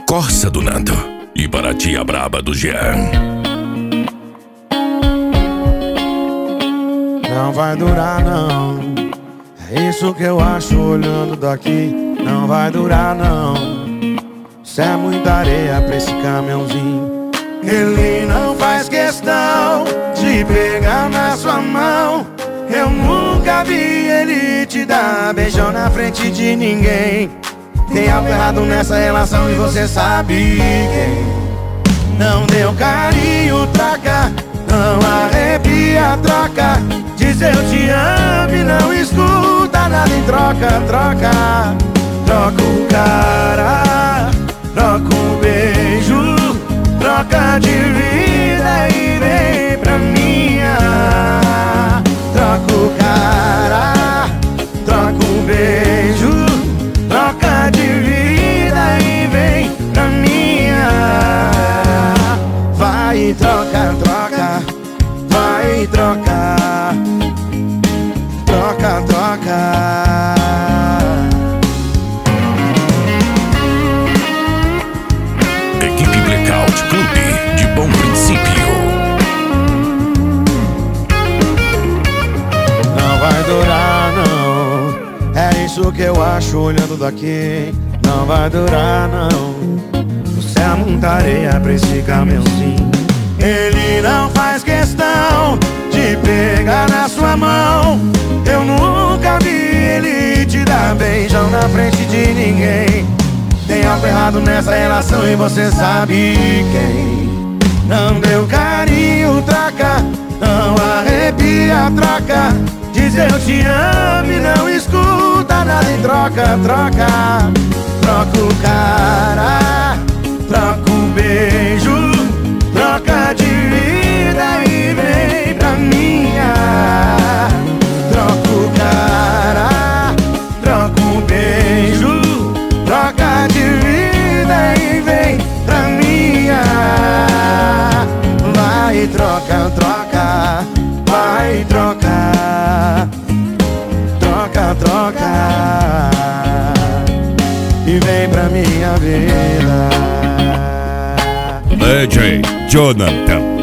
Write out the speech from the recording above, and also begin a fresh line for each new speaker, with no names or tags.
Corsa do Nando e para a tia braba do Jean.
Não vai durar não, é isso que eu acho olhando daqui. Não vai durar não, isso é muita areia pra esse caminhãozinho. Ele não faz questão de pegar na sua mão. Eu nunca vi ele te dar beijão na frente de ninguém. Tem algo errado nessa relação e você sabe quem. Não deu carinho, troca. Não arrepia, troca. Diz eu te amo e não escuta nada em troca, troca. Troca o cara, troca o beijo, troca de vida e vem pra minha. Troca o cara, troca o beijo, troca de vida e vem pra minha. Vai e troca, troca, vai e troca, troca, troca.
Equipe Blackout Clube de Bom Princípio.
Não vai durar não, é isso que eu acho olhando daqui. Não vai durar não, você é muita areia pra esse caminhãozinho. Ele não faz questão de pegar na sua mão. Eu nunca vi ele te dar beijão na frente de ninguém. Tem algo errado nessa relação e você sabe quem. Não deu carinho, troca. Não arrepia, troca. Diz eu te amo e não escuta nada em troca, troca. Troca o cara, troca o beijo, troca de vida e vem pra minha. Troca o cara, troca o beijo, troca de vida e vem pra minha. Vai troca, troca, vai troca, troca, troca e vem pra minha vida.
DJ Jonathan.